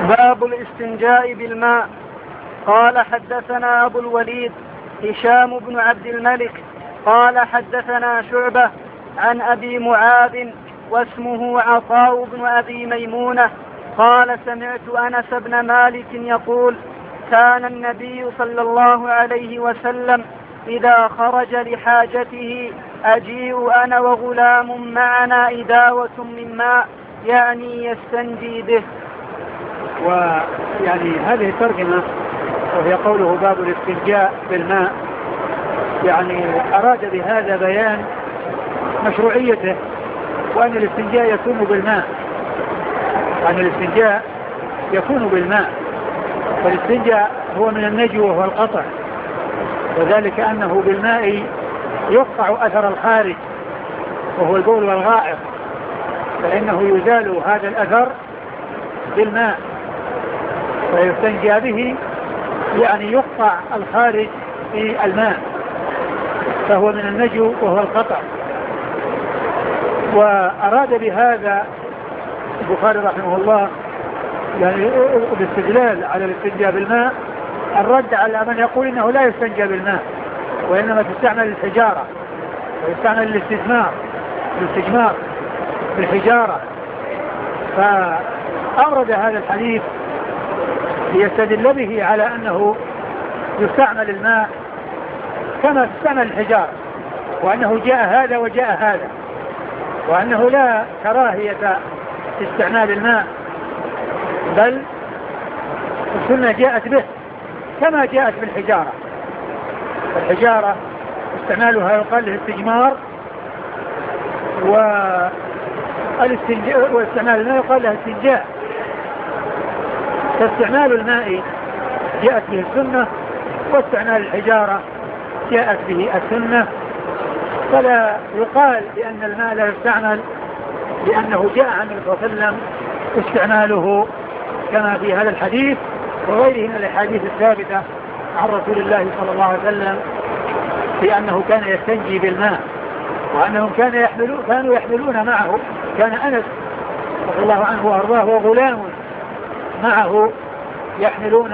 باب الاستنجاء بالماء. قال حدثنا أبو الوليد هشام بن عبد الملك قال حدثنا شعبة عن أبي معاذ واسمه عطاء بن أبي ميمونة قال سمعت أنس بن مالك يقول كان النبي صلى الله عليه وسلم إذا خرج لحاجته أجيء أنا وغلام معنا إداوة من ماء يعني يستنجي به. ويعني هذه الترجمة وهي قوله باب الاستنجاء بالماء، يعني أراد بهذا بيان مشروعيته وأن الاستنجاء يكون بالماء، وأن الاستنجاء يكون بالماء. والاستنجاء هو من النجو وهو القطع، وذلك أنه بالماء يقطع أثر الخارج وهو البول والغائط، فإنه يزال هذا الأثر بالماء ويستنجى به، يعني يقطع الخارج في الماء، فهو من النجو وهو القطع. وأراد بهذا البخاري رحمه الله يعني الاستدلال على الاستنجاء بالماء الرد على من يقول إنه لا يستنجى بالماء وإنما تستعمل الحجارة ويستعمل الاستجمار بالحجارة. فأورد هذا الحديث ليستدل به على أنه يستعمل الماء كما تستعمل الحجارة، وأنه جاء هذا وجاء هذا، وأنه لا كراهية في استعمال الماء، بل السنة جاءت به كما جاءت بالحجارة. الحجارة استعمالها يقال له استجمار، واستعمال الماء يقال له استنجاء. فاستعمال الماء جاءت به السنة، واستعمال الحجارة جاءت به السنة، فلا يقال بأن الماء لا يستعمل لأنه جاء عن النبي صلى الله عليه وسلم استعماله كما في هذا الحديث وغيره من الأحاديث الثابتة عن رسول الله صلى الله عليه وسلم في أنه كان يستنجي بالماء، وأنهم كانوا يحملون معه، كان أنس رضي الله عنه وأرضاه وغلام معه يحملون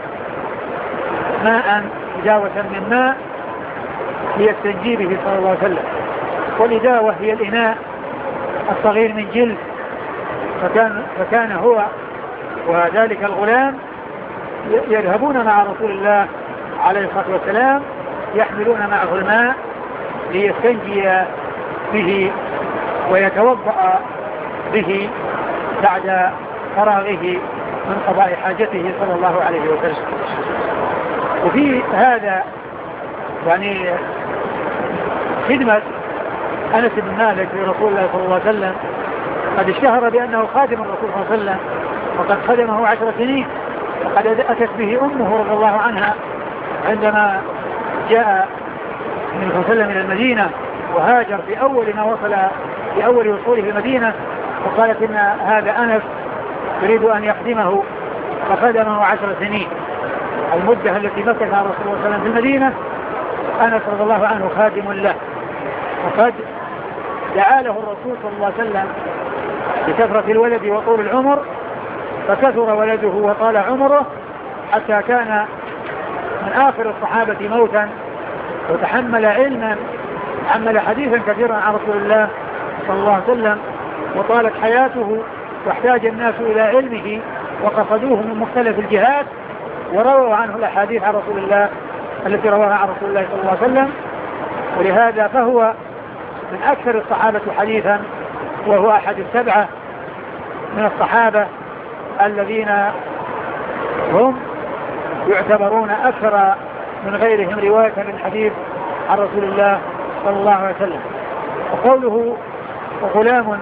ماء إداوة من ماء ليستنجي به صلى الله عليه وسلم. والإداوة هي الإناء الصغير من جلد، فكان هو وذلك الغلام يذهبون مع رسول الله عليه الصلاة والسلام يحملون معه الماء ليستنجي به ويتوضأ به بعد فراغه من قضاء حاجته صلى الله عليه وسلم. وفي هذا يعني خدمة أنس بن مالك لرسول الله صلى الله عليه وسلم، قد اشتهر بأنه خادم الرسول صلى الله عليه وسلم، وقد خدمه 10 سنين، وقد أتت به أمه رضي الله عنها عندما جاء النبي صلى الله عليه وسلم إلى المدينة وهاجر في أول وصوله في المدينة، وقالت إن هذا أنس يريد أن يخدمه، فخدمه 10 سنين، المدة التي مكثها رسول الله صلى الله عليه وسلم في المدينة أنس رضي الله عنه خادم له. وقد دعا له الرسول صلى الله عليه وسلم بكثرة الولد وطول العمر، فكثر ولده وطال عمره حتى كان من آخر الصحابة موتا، وتحمل علما، حمل حديثا كثيرا عن رسول الله صلى الله عليه وسلم، وطالت حياته واحتاج الناس إلى علمه وقصدوه من مختلف الجهات ورووا عنه الأحاديث عن رسول الله التي رواها عن رسول الله صلى الله عليه وسلم. ولهذا فهو من أكثر الصحابة حديثا، وهو أحد 7 من الصحابة الذين هم يعتبرون أكثر من غيرهم رواية من الحديث عن رسول الله صلى الله عليه وسلم. وقوله غلام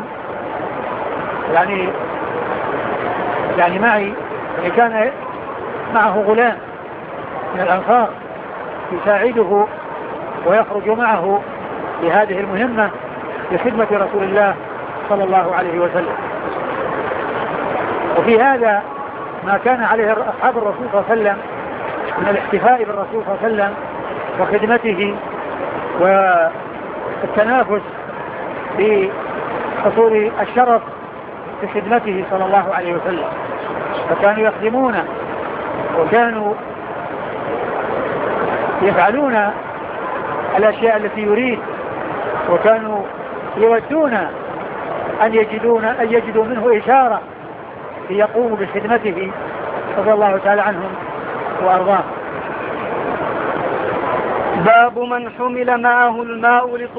يعني معي، يعني كان معه غلام من الأنصار يساعده ويخرج معه لهذه المهمة لخدمة رسول الله صلى الله عليه وسلم. وفي هذا ما كان عليه أصحاب الرسول صلى الله عليه وسلم من الاحتفاء بالرسول صلى الله عليه وسلم وخدمته والتنافس بحصول الشرف في خدمته صلى الله عليه وسلم. فكانوا يخدمونه وكانوا يفعلون الأشياء التي يريد، وكانوا يودون أن يجدوا منه إشارة ليقوموا بخدمته رضي الله تعالى عنهم وأرضاه. باب من حمل معه الماء